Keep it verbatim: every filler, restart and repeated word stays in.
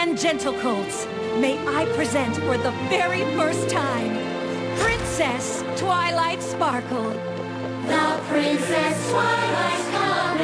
and gentle colts, may I present for the very first time, Princess Twilight Sparkle. The Princess Twilight comes.